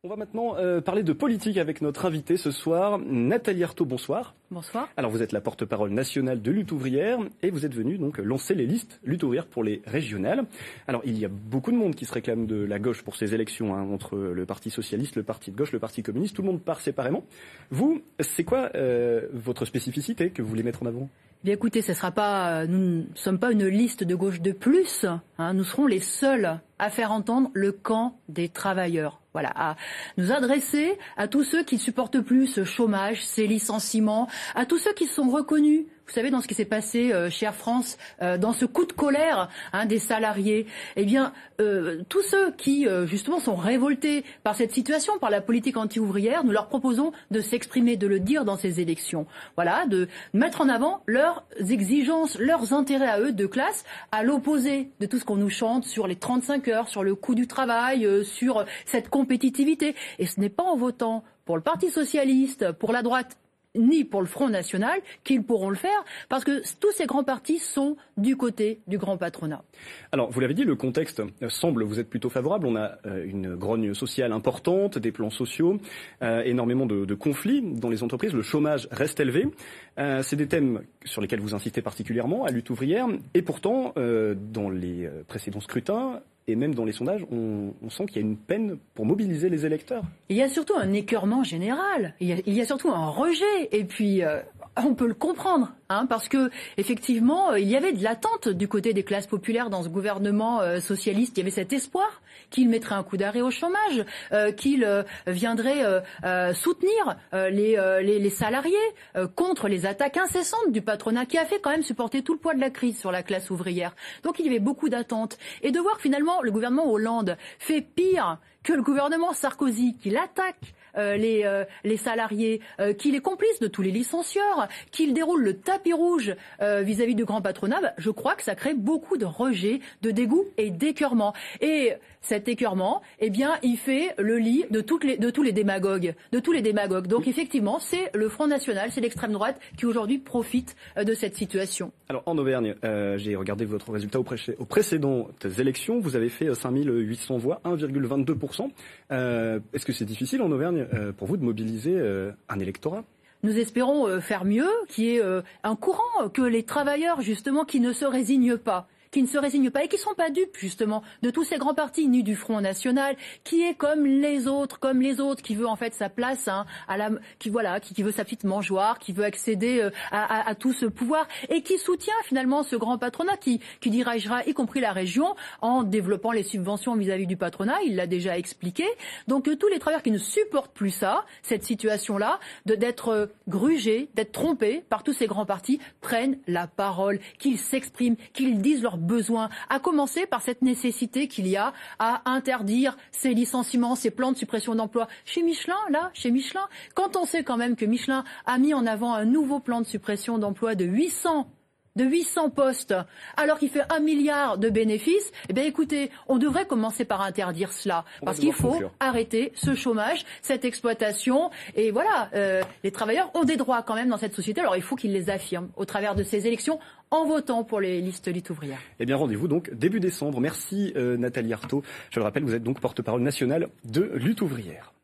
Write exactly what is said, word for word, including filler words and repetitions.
On va maintenant euh, parler de politique avec notre invitée ce soir, Nathalie Arthaud. Bonsoir. Bonsoir. Alors vous êtes la porte-parole nationale de Lutte ouvrière et vous êtes venue donc lancer les listes Lutte ouvrière pour les régionales. Alors il y a beaucoup de monde qui se réclame de la gauche pour ces élections, hein, entre le Parti socialiste, le Parti de gauche, le Parti communiste. Tout le monde part séparément. Vous, c'est quoi euh, votre spécificité que vous voulez mettre en avant ? Bien écoutez, ce sera pas, nous ne sommes pas une liste de gauche de plus. Hein, nous serons les seuls à faire entendre le camp des travailleurs. Voilà, à nous adresser à tous ceux qui ne supportent plus ce chômage, ces licenciements, à tous ceux qui sont reconnus. Vous savez, dans ce qui s'est passé euh, chez Air France, euh, dans ce coup de colère hein, des salariés, eh bien, euh, tous ceux qui, euh, justement, sont révoltés par cette situation, par la politique anti-ouvrière, nous leur proposons de s'exprimer, de le dire dans ces élections. Voilà, de mettre en avant leurs exigences, leurs intérêts à eux de classe, à l'opposé de tout ce qu'on nous chante sur les trente-cinq heures, sur le coût du travail, euh, sur cette compétitivité. Et ce n'est pas en votant pour le Parti socialiste, pour la droite, ni pour le Front National, qu'ils pourront le faire, parce que tous ces grands partis sont du côté du grand patronat. Alors, vous l'avez dit, le contexte semble vous être plutôt favorable. On a euh, une grogne sociale importante, des plans sociaux, euh, énormément de, de conflits dans les entreprises. Le chômage reste élevé. Euh, c'est des thèmes sur lesquels vous insistez particulièrement à Lutte ouvrière. Et pourtant, euh, dans les précédents scrutins, et même dans les sondages, on, on sent qu'il y a une peine pour mobiliser les électeurs. Il y a surtout un écœurement général. Il y a, il y a surtout un rejet. Et puis, euh, on peut le comprendre, hein, parce que effectivement, il y avait de l'attente du côté des classes populaires dans ce gouvernement euh, socialiste. Il y avait cet espoir qu'il mettrait un coup d'arrêt au chômage, euh, qu'il euh, viendrait euh, euh, soutenir euh, les, euh, les, les salariés euh, contre les attaques incessantes du patronat, qui a fait quand même supporter tout le poids de la crise sur la classe ouvrière. Donc, il y avait beaucoup d'attentes. Et de voir finalement le gouvernement Hollande fait pire que le gouvernement Sarkozy, qui l'attaque euh, les, euh, les salariés, euh, qu'il est complice de tous les licencieurs, qu'il déroule le tapis rouge euh, vis-à-vis du grand patronat, bah, je crois que ça crée beaucoup de rejet, de dégoût et d'écœurement. Et cet écœurement, eh bien, il fait le lit de, toutes les, de tous les démagogues, de tous les démagogues. Donc effectivement, c'est le Front National, c'est l'extrême droite qui aujourd'hui profite euh, de cette situation. Alors en Auvergne, euh, j'ai regardé votre résultat aux, pré- aux précédentes élections. Vous avez fait cinq mille huit cents voix, un virgule vingt-deux pour cent. Euh, est-ce que c'est difficile en Auvergne euh, pour vous de mobiliser euh, un électorat ? Nous espérons euh, faire mieux, qu'il y ait euh, un courant, que les travailleurs justement qui ne se résignent pas. qui ne se résignent pas et qui ne sont pas dupes, justement, de tous ces grands partis nus du Front National, qui est comme les autres, comme les autres, qui veut en fait sa place, hein, à la, qui voilà, qui, qui veut sa petite mangeoire, qui veut accéder euh, à, à, à tout ce pouvoir, et qui soutient finalement ce grand patronat, qui, qui dirigera y compris la région, en développant les subventions vis-à-vis du patronat, il l'a déjà expliqué. Donc euh, tous les travailleurs qui ne supportent plus ça, cette situation-là, de, d'être euh, grugés, d'être trompés par tous ces grands partis, prennent la parole, qu'ils s'expriment, qu'ils disent leurs besoin, à commencer par cette nécessité qu'il y a à interdire ces licenciements, ces plans de suppression d'emplois. Chez Michelin, là, chez Michelin, quand on sait quand même que Michelin a mis en avant un nouveau plan de suppression d'emplois de huit cents de huit cents postes, alors qu'il fait un milliard de bénéfices, eh bien écoutez, on devrait commencer par interdire cela, parce qu'il faut conclure. Arrêter ce chômage, cette exploitation, et voilà, euh, les travailleurs ont des droits quand même dans cette société, alors il faut qu'ils les affirment au travers de ces élections, en votant pour les listes Lutte ouvrière. Eh bien rendez-vous donc début décembre. Merci euh, Nathalie Arthaud. Je le rappelle, vous êtes donc porte-parole nationale de Lutte ouvrière.